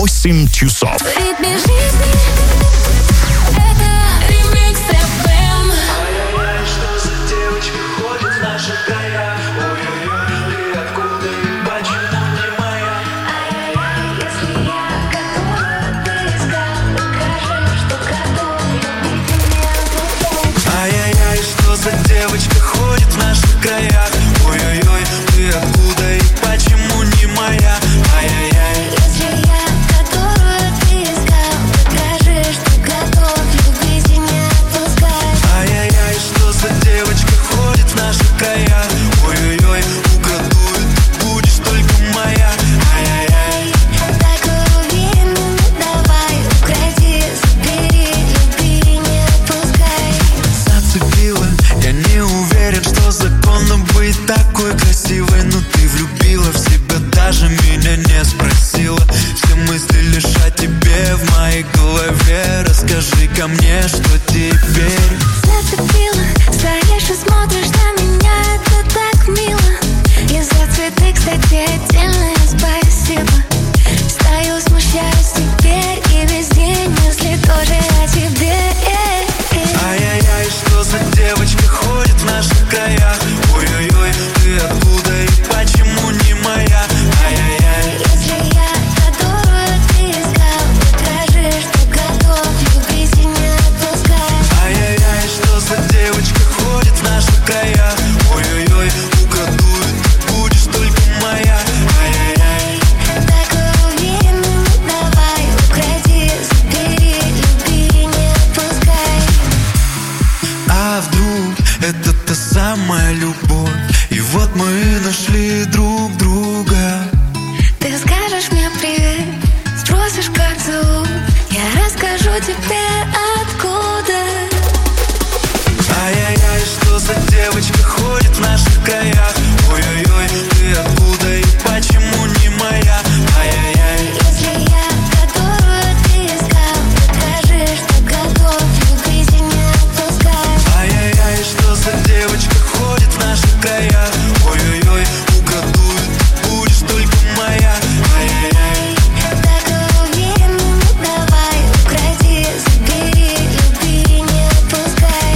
8 часов. Девочка ходит в наших краях. Ой-ой-ой, ты откуда и почему не моя? Ай-яй-яй. Если я, которую ты искал, покажи, что готов любить и не отпускай. Ай-яй-яй, что за девочка ходит в наших краях? Ой-ой-ой, украду, ты будешь только моя. Ай-яй-яй. Такой уверенный, давай, укради, забери, люби и не отпускай. Зацепила, я не уверен, что законно быть такой красивой. Но ты влюбила в себя, даже меня не спросила. Все мысли лишь о тебе в моей голове. Расскажи-ка мне, что теперь? Зацепила, стоишь и смотришь на меня, это так мило. И за цветы, кстати, отдельное спасибо. Стою, смущаюсь теперь, и весь день мысли тоже о тебе. Ай-яй-яй, что за девочка ходит в наших краях? Ой-ой-ой, ты откуда и почему не моя? Ай-яй-яй. Если я, которую ты искал, покажи, что готов любить и не отпускай. Ай-яй-яй, что за девочка ходит в наших краях? Ой-ой-ой, украду, ты будешь только моя. Ай-яй-яй. Такой уверенный, давай, укради, забери, люби и не отпускай. А вдруг это та самая любовь? И вот мы нашли друг друга. Ты скажешь мне привет, спросишь, как зовут, я расскажу тебе откуда. Ай-яй-яй, что за девочка ходит в наших краях? Ой-ой-ой, ты откуда и почему не моя? Ай-яй-яй. Если я, которую ты искал, покажи, что готов любить и не отпускай. Ай-яй-яй, что за девочка ходит в наших краях? Ой-ой-ой, украду, ты будешь только моя. Ай-яй-яй. Такой уверенный, давай, укради, забери, люби и не отпускай.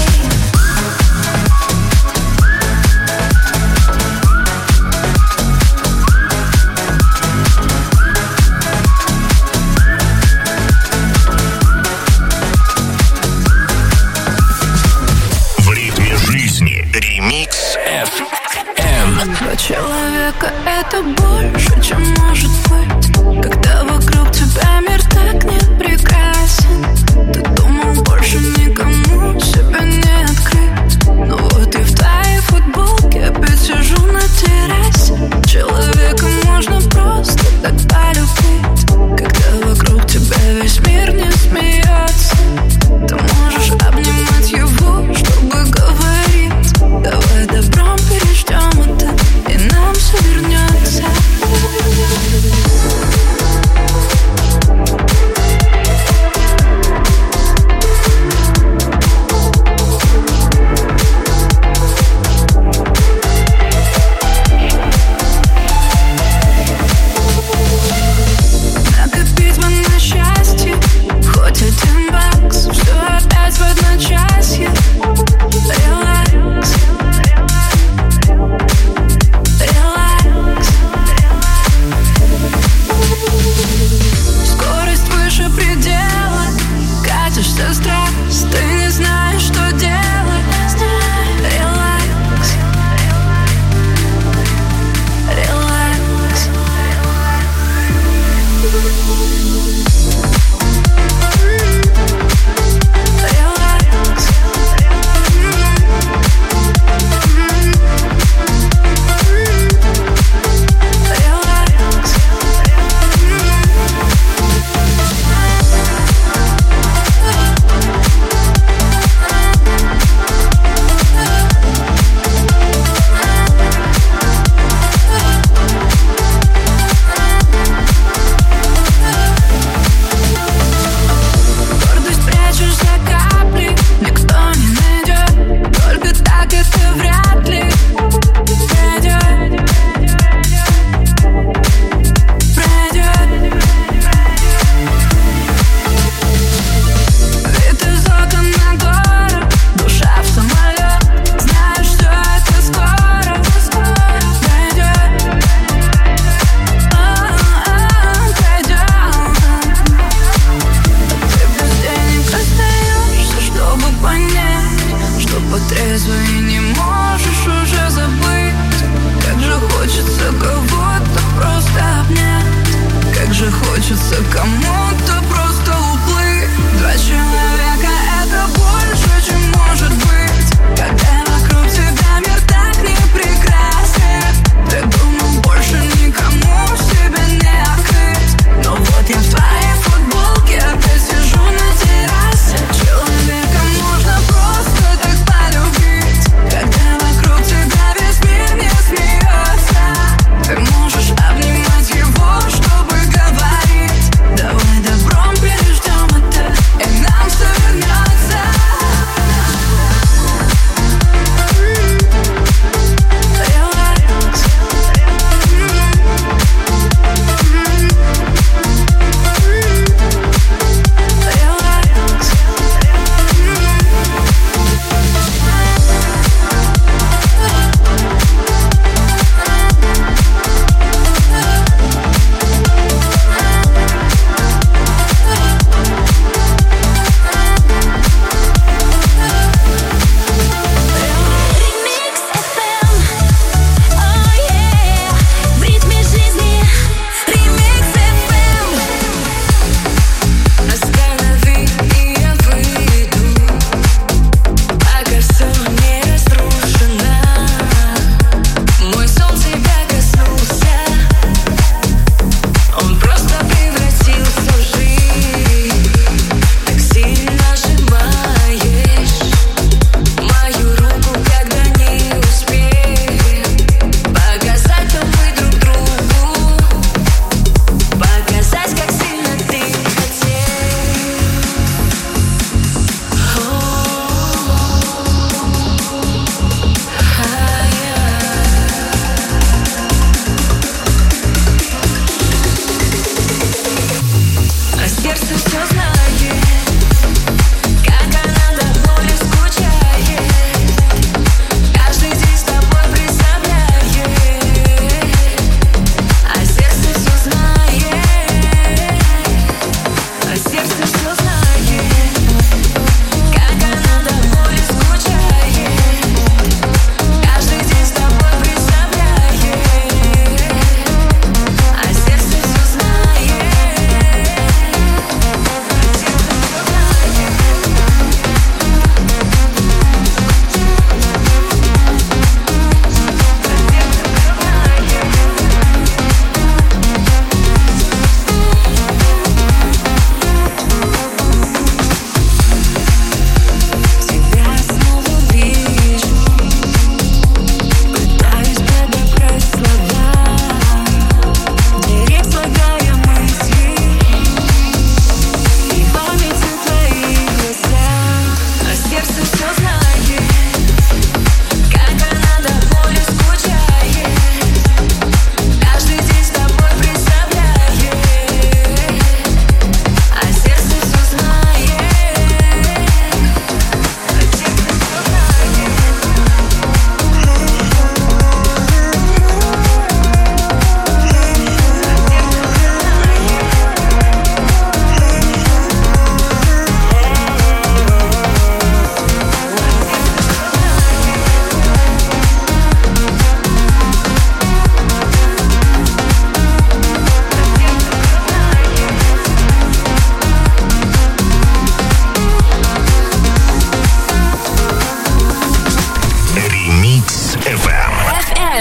В ритме жизни. Ремикс FM. Два человека — это больше, чем может быть. Когда вокруг тебя мир так не прекрасен, ты думал, больше никому себя не открыть. Но вот и в твоей футболке опять сижу на террасе. Человека можно просто так полюбить. Когда вокруг тебя весь мир не смеется, ты можешь обнимать его, чтобы говорить: давай добром переждем это, и нам все вернется.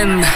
FM.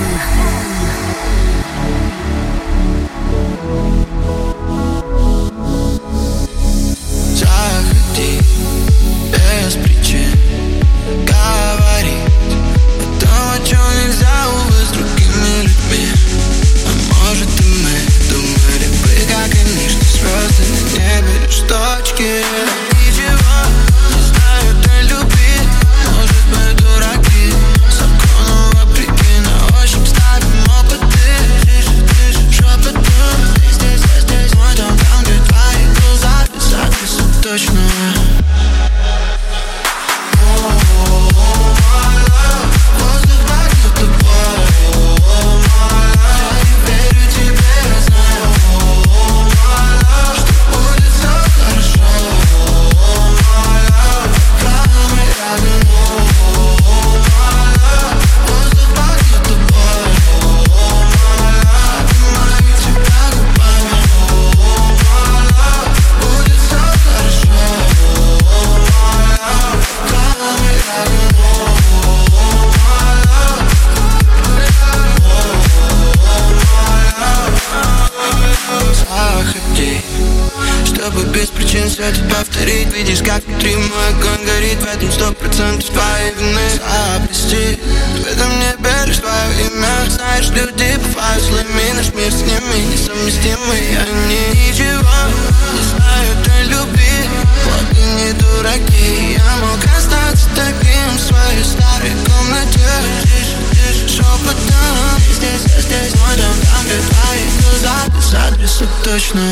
Заходи без причин, говори о том, о чем нельзя, увы, с другими людьми. А может и мы думали бы, как они, что звезды на небе лишь точки. Ничего не знают о любви, может мы дураки, закону вопреки, на ощупь ставим опыты. Тише, шепотом, здесь, мой дом, там, где твои глаза, без адреса точного. Чтобы без причин все это повторить. Видишь, как внутри мой огонь горит. В этом 100% твоей вины. Прости, в этом небе лишь твое имя. Знаешь, люди бывают злыми, наш мир с ними несовместимый. Они ничего не знают о любви, вот и не дураки. Я мог остаться таким в своей старой комнате. Тише, шепотом, здесь, мой дом, там, где твои глаза, без адреса точного.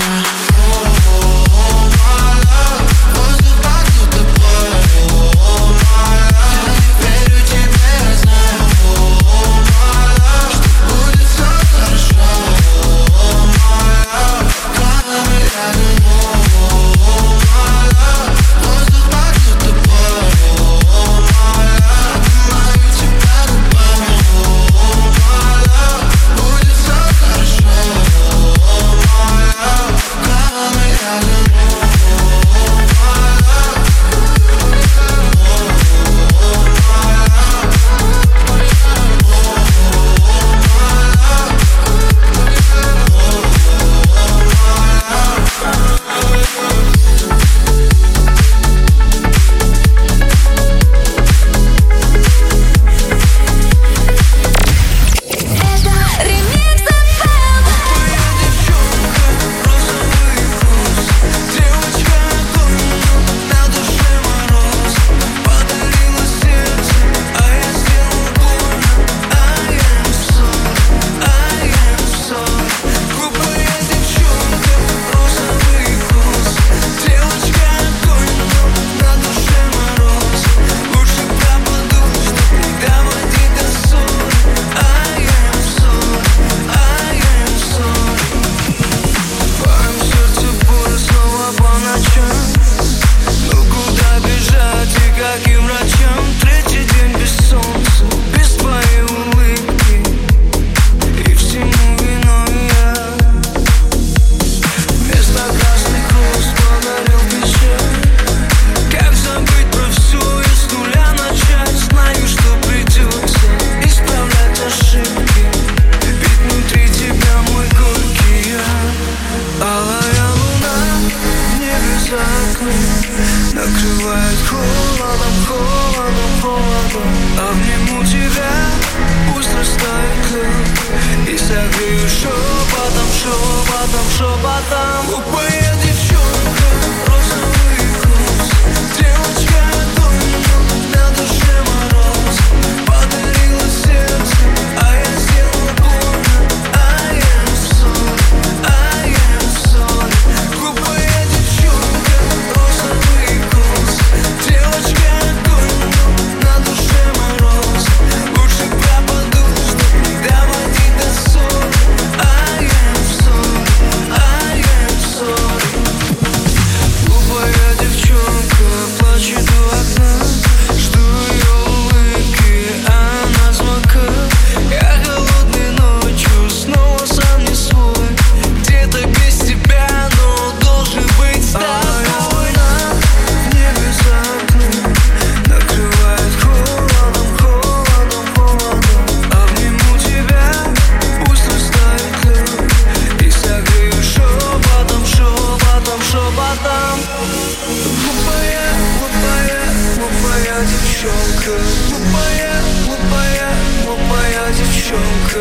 глупая девчонка.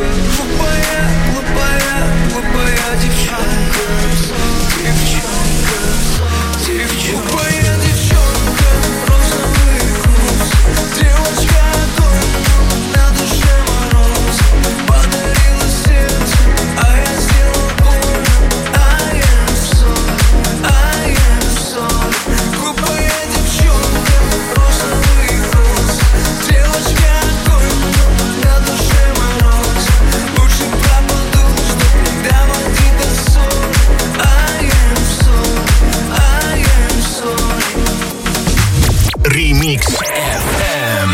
Глупая девчонка. Глупая девчонка, розовый вкус. Девочка огонь, на душе мороз. Подарила сердце, а я сделал больно. I am sorry. Глупая девчонка, розовый вкус. Девочка огонь, на душе мороз. Лучше пропаду, чтоб не доводить до ссоры. I am sorry. Remix FM.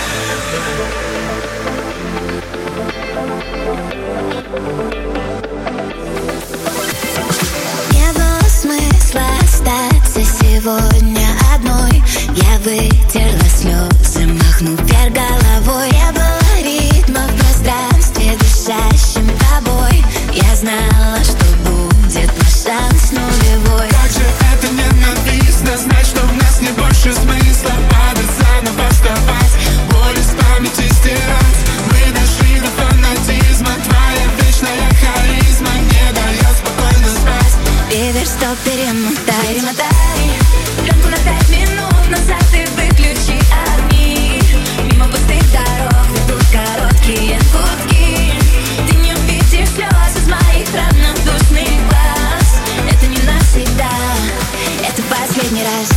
Не было смысла остаться сегодня одной. Я вытерла слезы, махнув вверх головой. Не было ритма в пространстве, дышащем тобой. Я знала, что будет наш шанс нулевой. Как же это ненавистно, знать, что у нас не больше смысла. Падать, заново вставать, боль из памяти стирать. Мы дошли до фанатизма, твоя вечная харизма не дает спокойно спать. Реверс, стоп, перемотай, пленку на 5 минут назад и выключи огни. Мимо пустых дорог ведут короткие гудки. Ты не увидишь слез из моих равнодушных глаз. Это не навсегда, это последний раз.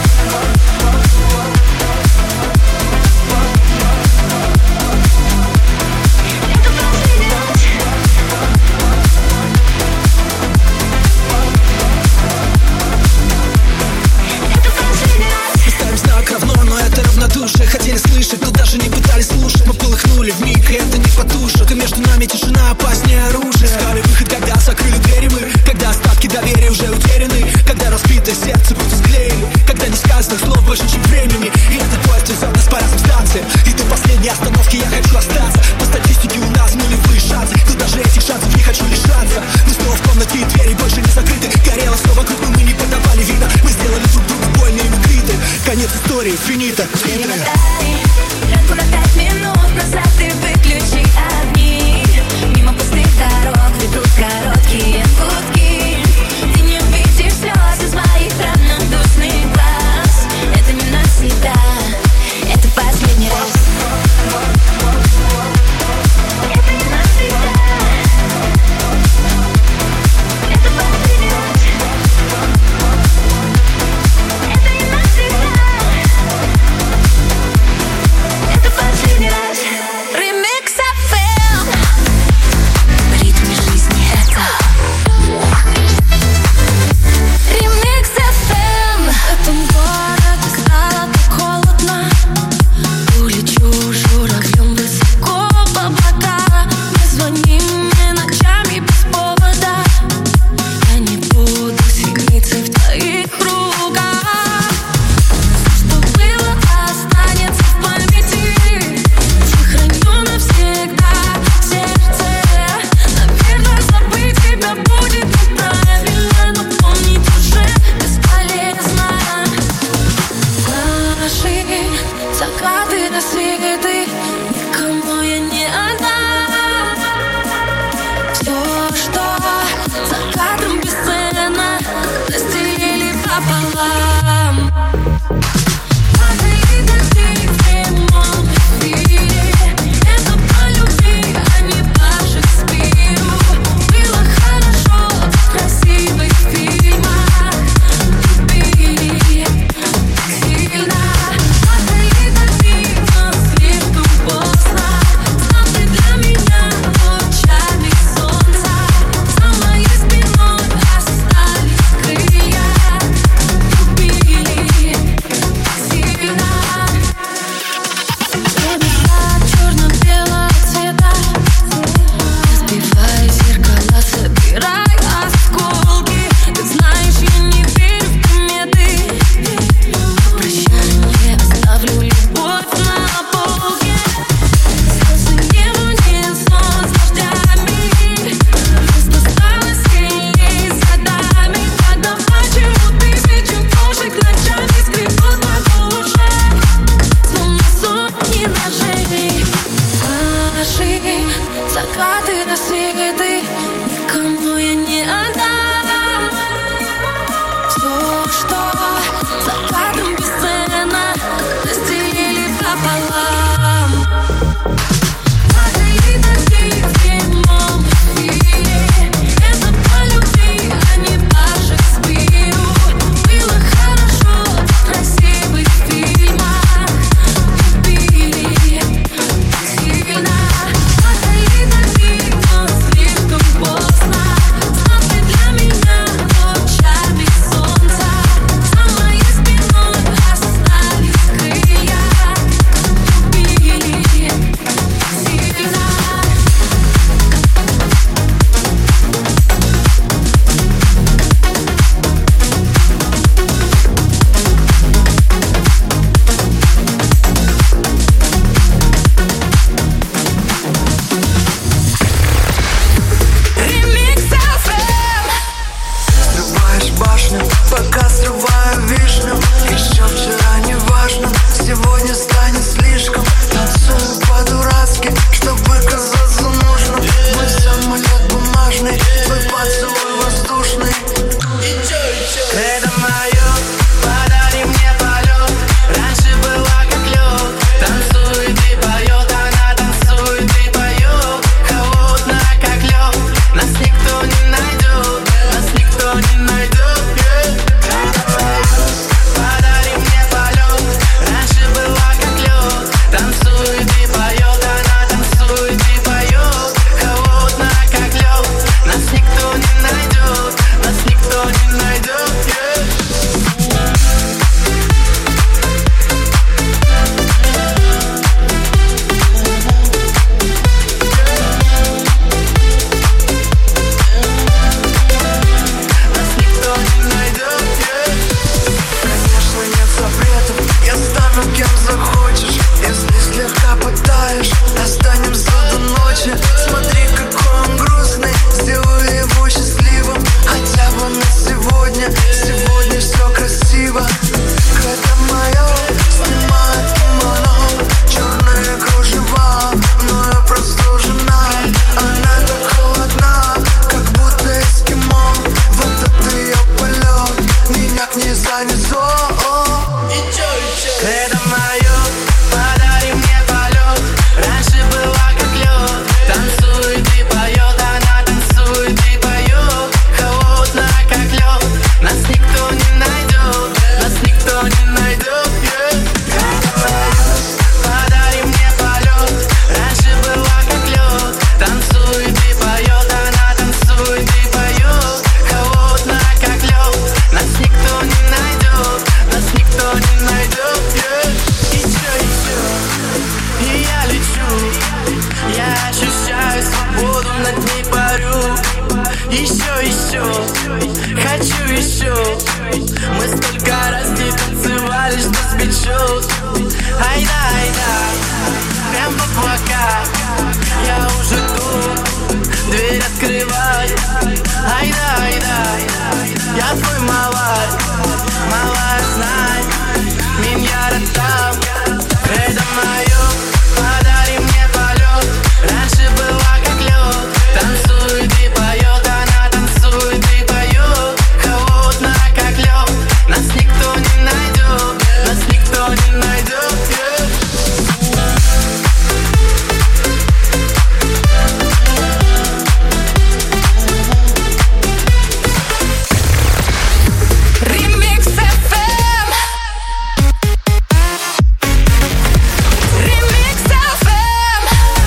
Ставим знак равно, но это равнодушие. Хотели слышать, но даже не пытались слушать. Мы полыхнули вмиг, и это не потушит. И между нами тишина опаснее оружия. Искали выход, когда закрыли двери мы. Когда остатки доверия уже утеряны. Когда разбитое сердце будто склеили. Когда несказанных слов больше, чем времени. И этот поезд везет нас по разным станциям. И до последней остановки я хочу остаться. По статистике у нас нулевые шансы. Но даже этих шансов не хочу лишаться. Мы снова в комнате, и двери больше не закрыты. Горело снова круг, но мы не подавали вида. Мы сделали друг другу больно, и мы криты. Конец истории, финита. Перемотай, пленку на 5 минут назад и выключи огни. Мимо пустых дорог ведут короткие гудки. Ты не закаты, рассветы, никому я не отдам. Все, что закатом бесценно, разделили пополам. Падали дожди в прямом эфире, это по любви, а не по Шекспиру. Было хорошо, красивых фильмах, любили сильно. Пока срываю вишню, еще вчера не важно, сегодня станет слишком. Танцую по-дурацки, чтобы казаться нужным. Мой самолет бумажный, твой поцелуй воздушный. Это мое, подари мне полет. Раньше была как лед. Танцует и поет, она танцует и поет. Холодно как лед, нас никто не найдет, нас никто не найдет. Подари мне полет. Раньше была как лед. Танцует и поет, она танцует и поет. Холодно как лед, нас никто не найдет, нас никто не найдет. Нас никто не найдет. Конечно, нет запретов, я стану кем захочешь. Если слегка пытаешь, останемся до ночи. Смотри, какой он грустный, сделаю его счастливым. Хотя бы на сегодня, сегодня все красиво. Это мое, снимает кимоно, черные кружева, но я просто жена. Она так холодна, как будто эскимо. Вот это ее полет, меня к ней занесло. Это мое, подари мне полет. Раньше была как лед. Танцует и поет, она танцует и поет. Холодно как лед, нас никто не найдет, нас никто не найдет. Подари мне полет. Раньше была как лед. Танцует и поет, она танцует и поет. Холодно как лед, нас никто не найдет, нас никто не найдет. И я лечу, я ощущаю свободу, над ней парю. Еще, хочу еще. Мы столько раз не танцевали, что сбечет. Айда, прям в облака. Я уже тут, дверь открывай. Айда, я твой малай, знай, меня там. Это мое, подари мне полет. Раньше была как лед. Танцует и поет, она танцует и поет. Холодно как лед, нас никто не найдет, нас никто не найдет. Ремикс FM. Ремикс FM.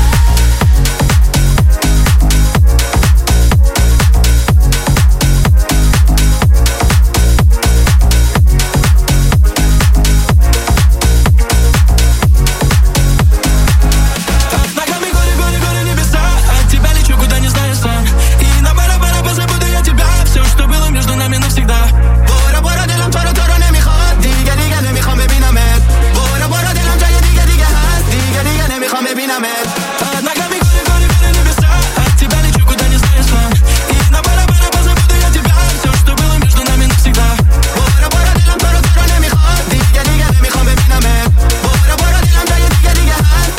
Ногами горе небеса. От тебя лечу, куда не знаешь сам. И на бара позабуду я тебя. Все, что было между нами навсегда. Бора делам тора не михат. Дига не михам бинамет. Бора делам чая дига хас. Дига не михам бинамет. Ногами горе небеса. От тебя лечу, куда не знаешь сам. И на бара позабуду я тебя. Все, что было между нами навсегда. Бора делам тора не михат. Дига не михам бинамет. Бора делам чая дига хас.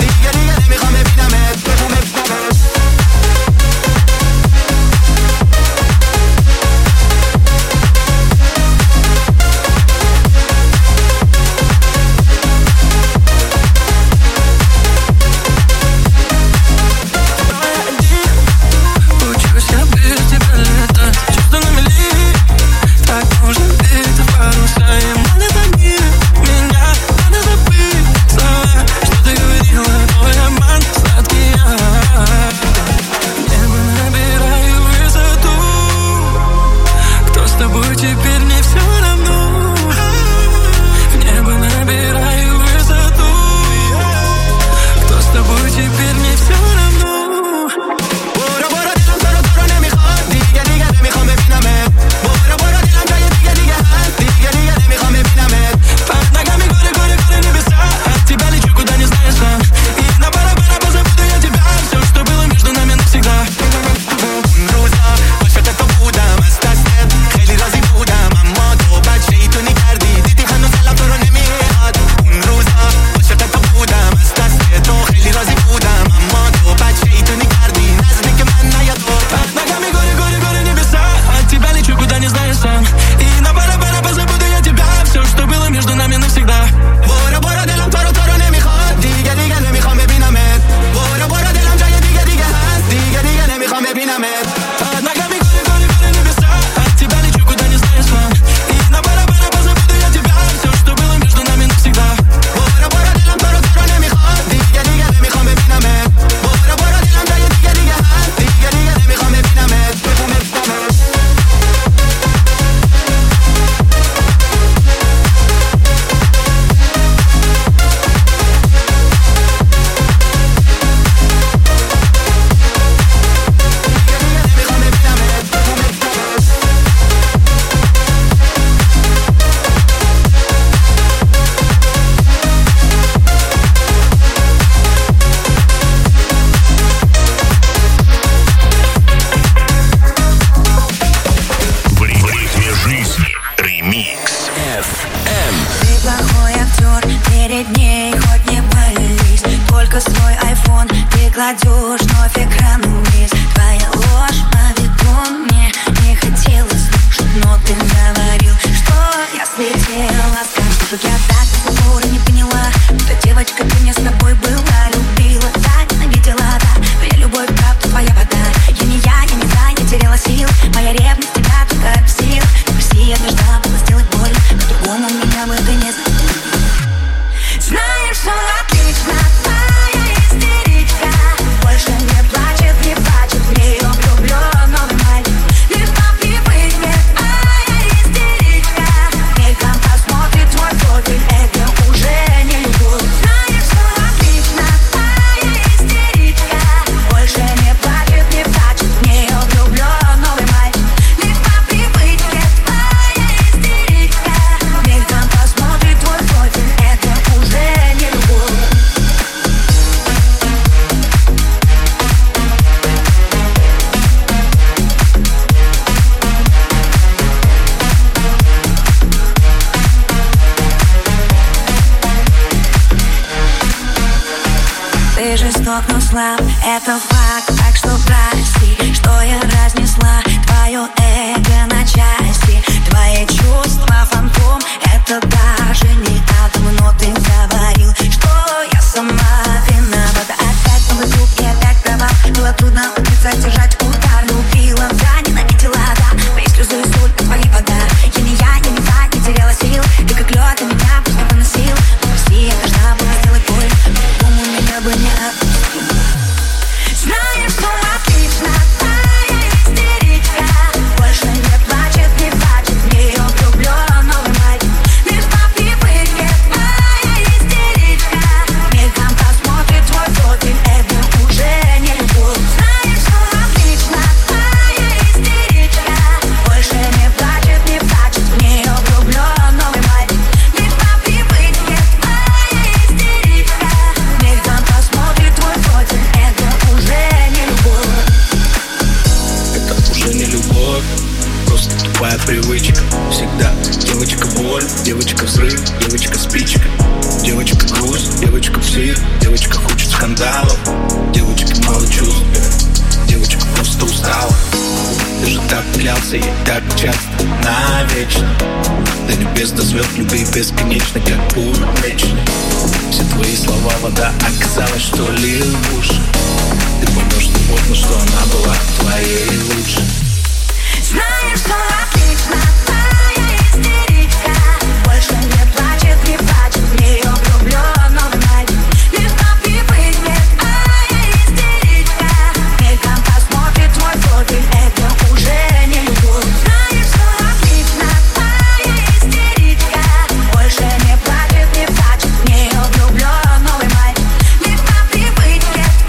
теперь мне все равно. Бора, бора, дилам, торо, торо, немихад. Дига, дига, немихам, бебинамет. Бора, бора, дилам, джая, дига, дига, дига, дига, немихам, бебинамет. Под ногами горе, горе, горе, небеса. От тебя лечу, куда не знаешь сам. И на бара-бара позабуду я тебя. Все, что было между нами навсегда. روزا عاشق تو بودم از دستت خیلی راضی بودم اما تو بچه‌ای تو نکردی دیدی هنوز دلم تو رو نمیاد اون روزا عاشق تو بودم از دستت تو خیلی راضی بودم اما تو بچه‌ای تو نکردی نزدیک من نیا تو Под ногами горе, горе, горе, небеса. От тебя лечу, куда не знаешь сам. И на бара-бара позабуду я тебя. Все, что было между нами навсегда. بورا بورا دلم تو رو نمیخواد دیگه دیگه نمیخوام ببینمت بورا بورا دلم جای دیگه دیگه هست دیگه دیگه نمیخوام ببینمت Под ногами горе, горе, горе, небеса. От тебя лечу, куда не знаешь сам. И на бара-бара позабуду я тебя. Все, что было между нами навсегда. بورا بورا دلم تو رو نمیخواد دیگه دیگه نمیخوام ببینمت بورا بورا دلم جای دیگه دیگه هست دیگه دیگه نمیخوام ببینمت Ты плохой актер, перед ней хоть не пались. Только свой айфон ты кладешь вновь экран вниз. Твоя ложь по виду мне не хотелось слушать, но ты говорил, что я слетела. Скажешь, что я так до сих пор не поняла, что девочка, ты мне с тобой была, любила, да, ненавидела, да. Твоя любовь, правда, твоя вода. Я не та, не теряла сил. Моя ревность тебя только бесила. Россия ждала, было сделать больно. По-другому меня бы ты не знал. Знаешь, что отлично, твоя истеричка больше не плачет, в нее влюблен новый мальчик. Лишь попивает нет, а я истеричка. Мельком посмотрит твой профиль, это уже не любовь. Знаешь, что отлично, твоя истеричка больше не плачет, в нее влюблен новый мальчик. Лишь попивает нет, а я истеричка. Мельком посмотрит твой профиль, это уже не любовь. Ты жесток, но слаб, это факт, так что прости, что я разнесла твое эго на части. Твои чувства фантом, это даже не атом, но ты говорил, что я сама виновата. Опять новый круг и опять провал, было трудно убиться, держать удар. Любила, да, ненавидела, да, мои слезы и соль, твои вода. Я не та, не теряла сил, ты как лед, ты меня пусть не поносил. Но Россия должна была сделать боль, по-другому меня бы не отпустил. Знаешь, что отлично, твоя истеричка больше не плачет, в нее влюблен новый мальчик. Лишь попивает нет, твоя истеричка. Мельком посмотрит твой профиль, это уже не любовь. Знаешь, что отлично, твоя истеричка больше не плачет, в нее влюблен новый мальчик. Лишь попивает нет, твоя истеричка. Мельком посмотрит твой профиль, это уже не любовь. Это уже не любовь, просто тупая привычка. Всегда девочка боль, девочка взрыв, девочка спичка. Девочка грусть, девочка псих, девочка хочет скандалов. Девочка мало чувств, девочка просто устала. Ты же так клялся ей так часто, навечно. До небес, до звезд, любви бесконечно, как увечный. Все твои слова вода, оказалось, что лил в уши. Ты поймешь не поздно, что она была твоей лучшей. Знаешь, что отлично, твоя истеричка больше не плачет, в нее влюблен новый мальчик. Лишь попивает нет, а я истеричка. Мельком посмотрит твой профиль, это уже не любовь. Знаешь, что отлично, твоя истеричка больше не плачет, в нее влюблен новый мальчик. Лишь попивает нет,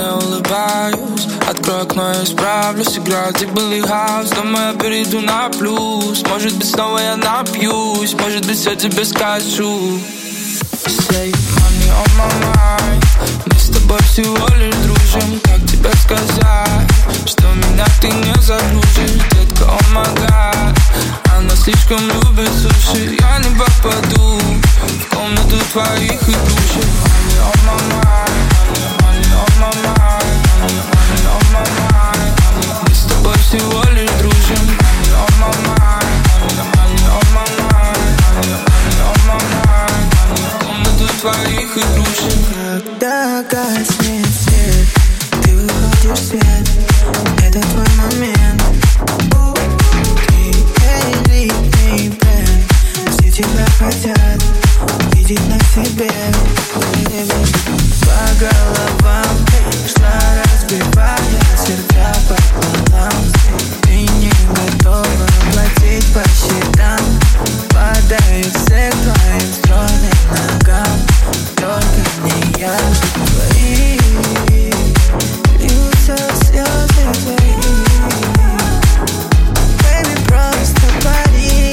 не улыбаюсь. Открой окно, я исправлюсь. Играет и былый хаус. Дома я перейду на плюс. Может быть, снова я напьюсь. Может быть, я тебе скажу. Say money on my mind. Мы с тобой всего лишь дружим. Как тебе сказать, что меня ты не загрузишь? Детка, oh my god. Она слишком любит суши. Я не попаду в комнату твоих игрушек. Money on my mind. Money on my mind. Money on my mind. Мы с тобой всего лишь дружим. Money on my mind. Money on my mind. Money on my mind. Комнату твоих игрушек. Когда гаснет свет, ты выходишь в свет. Это твой момент. Ты элитный бренд. Все тебя хотят видеть на себе. По головам шла, разбивая сердца пополам. Ты не готова платить по счетам. Падают все твоим стройным ногам. Только не я. Твои льются слезы твои. Baby, просто пари.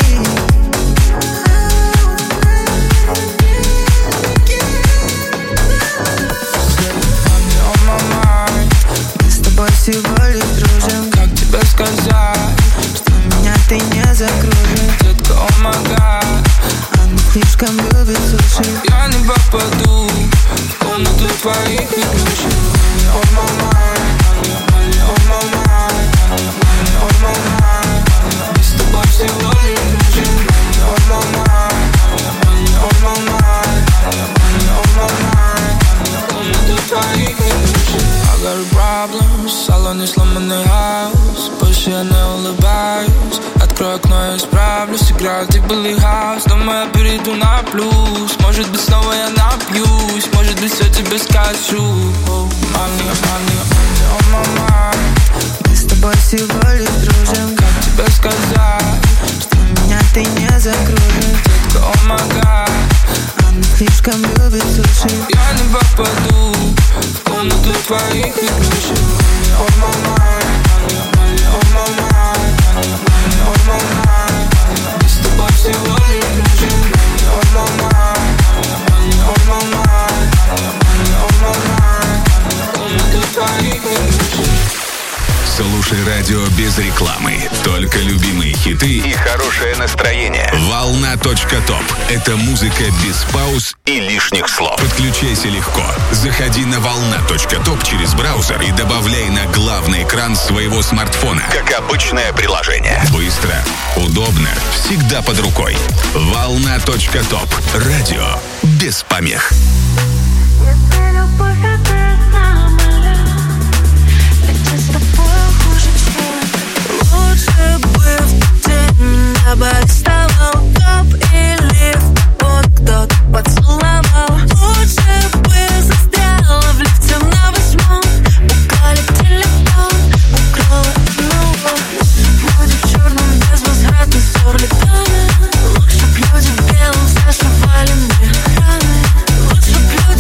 Мы с тобой всего лишь дружим. Как тебе сказать, что меня ты не закружишь? детка, oh my god. Она слишком любит суши. Я не попаду в комнату твоих игрушек. Money on my mind. Money on my mind. Money on my mind. Мы с тобой всего лишь дружим. Money on my mind. Money on my mind. Money on my mind. Комнату твоих игрушек. I got problems, в салоне сломанный хаус. Больше я не улыбаюсь. Открой окно, я исправлюсь. Играет и былый хаус. Дома я перейду на плюс. Может быть, снова я напьюсь. Может быть, все тебе скажу. Money, money, money on my mind. Мы с тобой всего лишь дружим. Как тебе сказать, что меня ты не закружишь? детка, oh my god. Она слишком любит суши. Я не попаду в комнату твоих игрушек. Money on my mind. Money on my mind. Money on my mind. Мы с тобой всего лишь дружим. Money on my mind. Money on my mind. Money on my mind. Комнату твоих игрушек. Слушай радио без рекламы. Только любимые хиты и хорошее настроение. Волна.топ. Это музыка без пауз и лишних слов. Подключайся легко. Заходи на волна.топ через браузер и добавляй на главный экран своего смартфона. Как обычное приложение. Быстро, удобно, всегда под рукой. Волна.топ. Радио без помех. Лучше бы в день небо вставал топ или вот кто-то поцеловал. Лучше бы застряла в лифте на 8-м. Украли телефон, украла одного. Люди в черном безвозвратно стерли планы. Лучше б люди в белом зашивали мне раны. Лучше б люди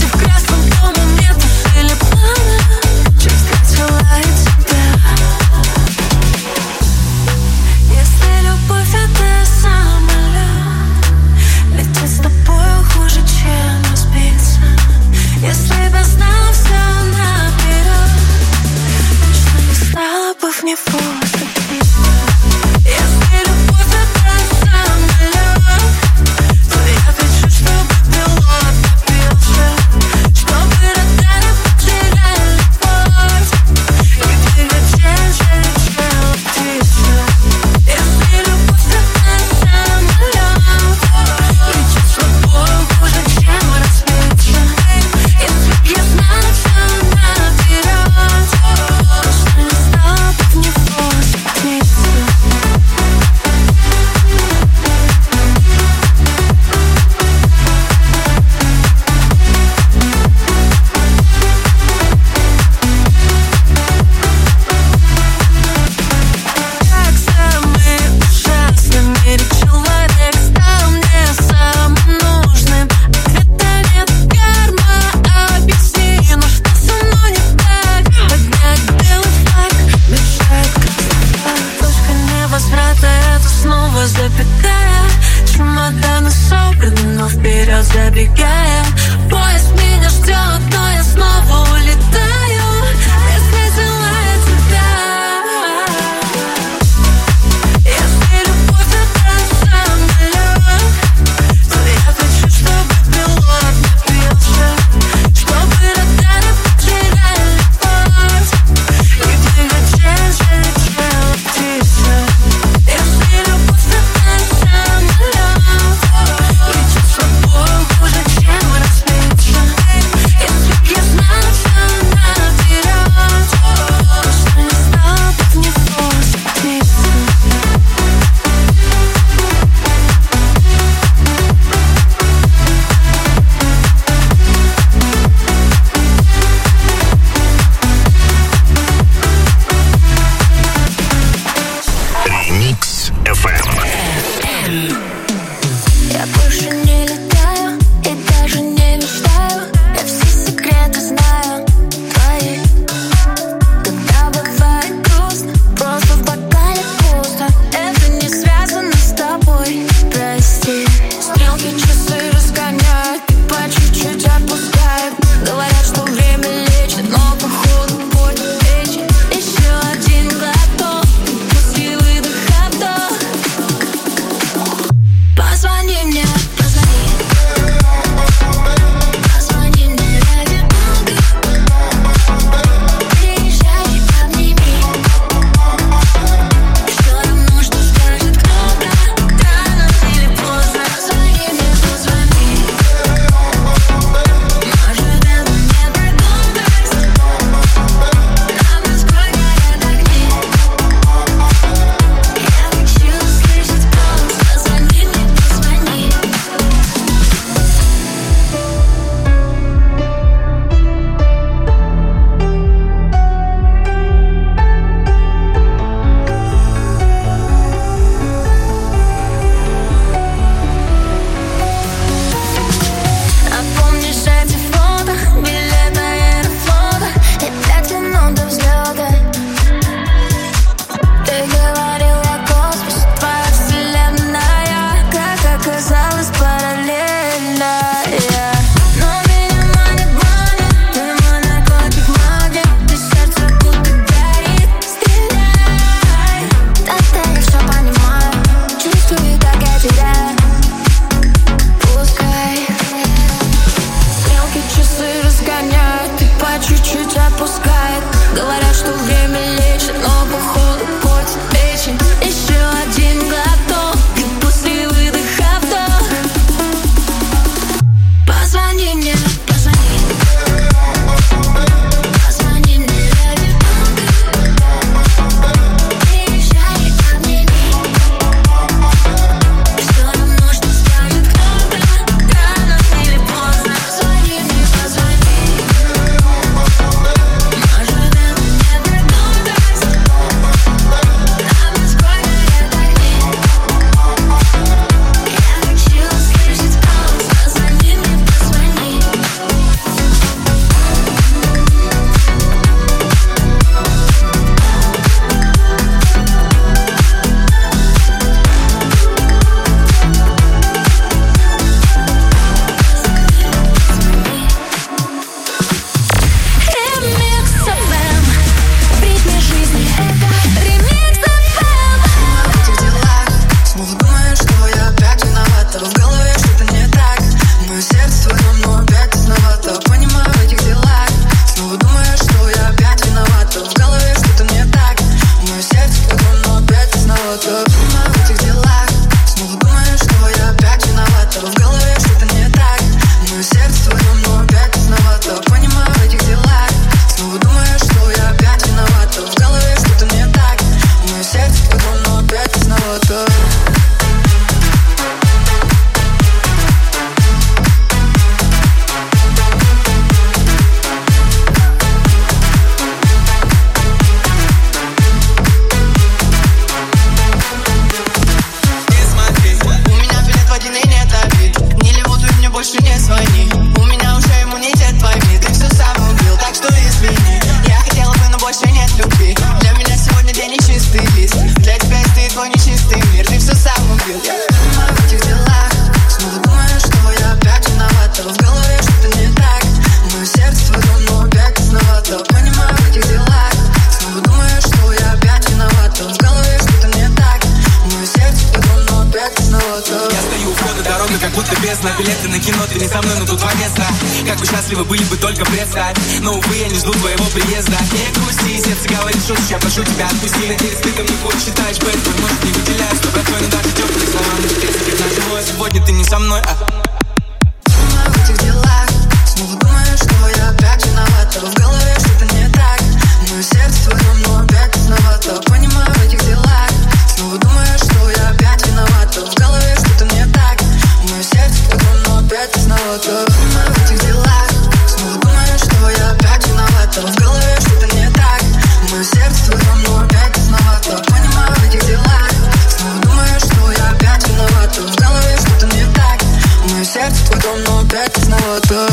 это бездна. Билеты на кино, ты не со мной, но тут два места. Как бы счастливы были бы, только представь. Но, увы, я не жду твоего приезда. Не грусти, сердце говорит, что я прошу тебя отпусти. Надеюсь, ты ко мне больше считаешь бэд. Может, не выделяю, что брат твой, но даже теплые слова. Но теперь теперь наживое, сегодня ты не со мной, В этих делах снова думаю, что я опять виновата. В голове что-то не так. Мое сердце в твоем, но опять поздновато. Понимаю, в этих делах снова думаю, что я опять виновата. В голове что-то не так. Мое сердце в твоем, но опять поздновато. Понимаю, в этих делах снова думаю, что я опять виновата. В голове что-то не так. Мое сердце в твоем, но опять поздновато. Понимаю, в этих делах снова думаю, что я опять виновата. В голове что-то не так. Мое сердце в твоем, но опять поздновато.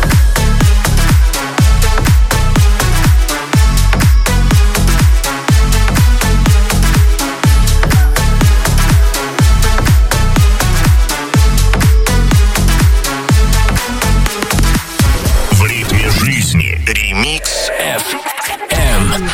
В ритме жизни. Ремикс FM.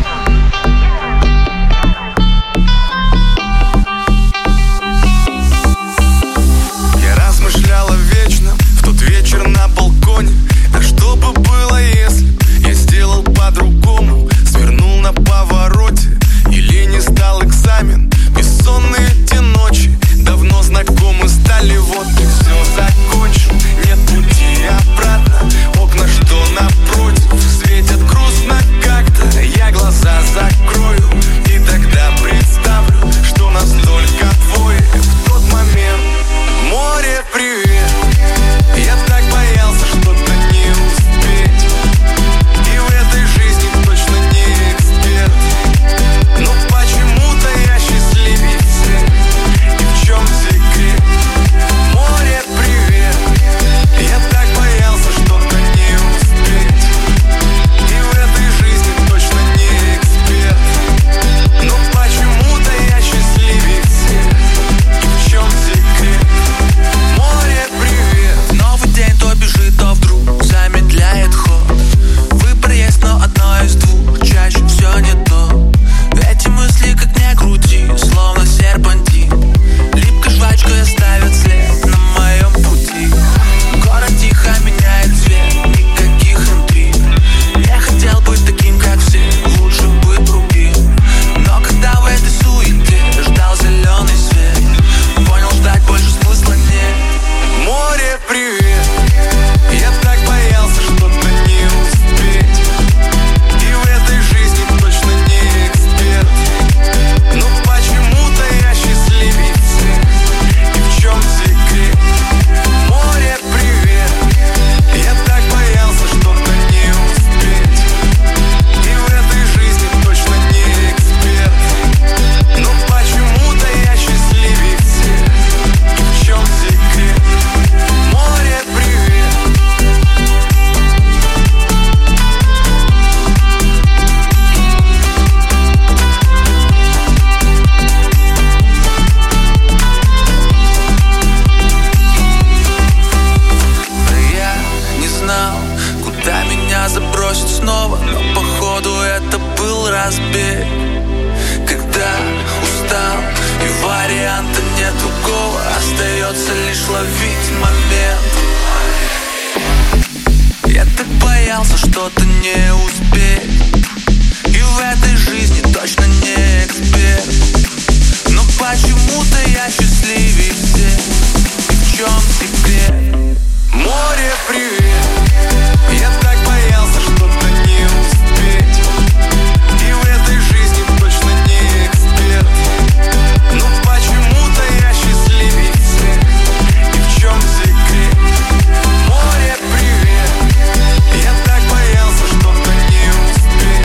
Я размышляла вечно в тот вечер на балконе. А что бы было, если я сделал по-другому? Свернул на повороте или не сдал экзамен? Бессонные те ночи давно знакомы стали. Вот и все закончил, нет пути обратно. Окна, что напротив, светят грустно как-то. Я глаза закрою и тогда представлю, что нас только двое. В тот момент море, привет. Я так боялся что-то не успеть. И в этой жизни точно не эксперт. Но почему-то я счастливее всех. И в чем секрет? Море, привет. Я так боялся что-то не успеть. И в этой жизни точно не эксперт. Но почему-то я счастливее всех. И в чем секрет? Море, привет. Новый день то бежит, то вдруг замедляет ход. Выбор есть, но одно из двух. Чаще все не то. Эти мысли, как ни крути, словно серпантин. Липкой жвачкой оставят след на моем пути. Город тихо меняет цвет, никаких интриг. Не хотел быть таким, как все, лучше быть другим. Но когда в этой суете ждал зеленый свет, понял, ждать больше смысла нет. Море, привет. Я так боялся что-то не успеть. И в этой жизни точно не эксперт. Но почему-то я счастливее всех. И в чем секрет? Море, привет. Я так боялся что-то не успеть. И в этой жизни точно не эксперт. Но почему-то я счастливее всех. И в чем секрет? Море, привет. Я не знал, куда меня забросит снова, но походу это был разбег. Когда устал и варианта нет другого, остается лишь ловить момент. Я так боялся что-то не успеть. И в этой жизни точно не эксперт. Но почему-то я счастливее всех. И в чем секрет? Море, привет. Я так боялся что-то не успеть. И в этой жизни точно не эксперт. Но почему-то я счастливее всех. И в чем секрет? Море, привет. Я так боялся что-то не успеть.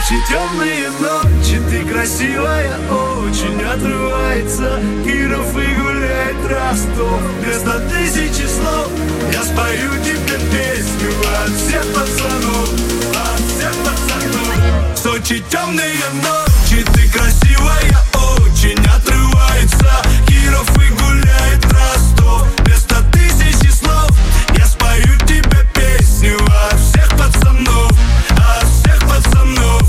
Сочи темные ночи, ты красивая, очень отрывается. Киров и гуляет Ростов, вместо тысячи слов я спою тебе песню от всех пацанов, от всех пацанов. Сочи темные ночи, ты красивая, очень отрывается. Киров и гуляет Ростов, вместо тысячи слов я спою тебе песню от всех пацанов, от всех пацанов.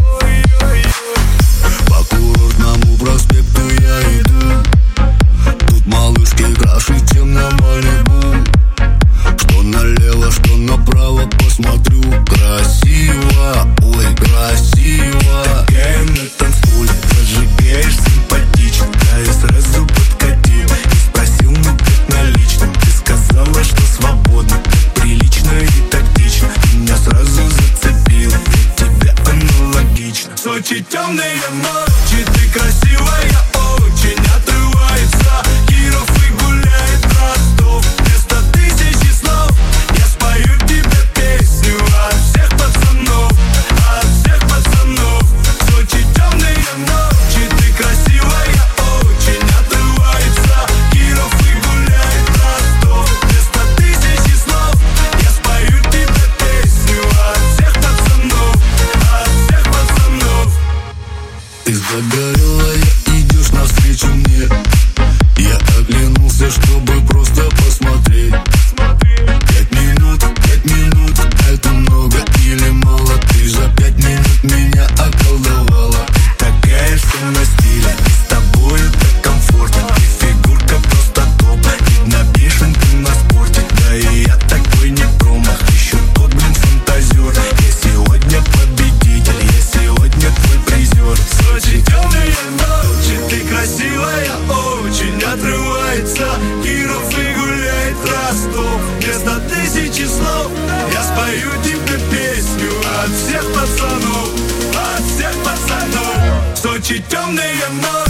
По курортному проспекту я иду, тут малышки краши темно Малибу. Что налево, что направо, посмотрю. Красиво, ой, красиво. Такая на танцполе, зажигаешь симпатично. Да я сразу подкатил и спросил, ну как наличным. Ты сказала, что свободно, так прилично и тактично. Меня сразу зацепил, для тебя аналогично. Сочи темные ночи, ты красивая, очень отрывается. Киров и гуляет Ростов, вместо тысячи слов я спою тебе песню от всех пацанов, от всех пацанов. Сочи темные ночи, ты красивая, очень отрывается. Киров и гуляет Ростов, вместо тысячи слов я спою тебе песню от всех пацанов, от всех пацанов. Ты загорелая, идешь навстречу мне. Я оглянулся, чтобы просто посмотреть. 5 минут, это много или мало? Ты за 5 минут меня околдовала. Такая вся на стиле, и с тобою так комфортно. И фигурка просто топ, видно бешенка на спорте. Да и я такой не промах, еще тот, фантазер. Я сегодня победитель, я сегодня твой призер. Сочи темные ночи, ты красивая, очень отрывается. Киров и гуляет Ростов, вместо тысячи слов я спою тебе песню от всех пацанов, от всех пацанов. Сочи темные ночи.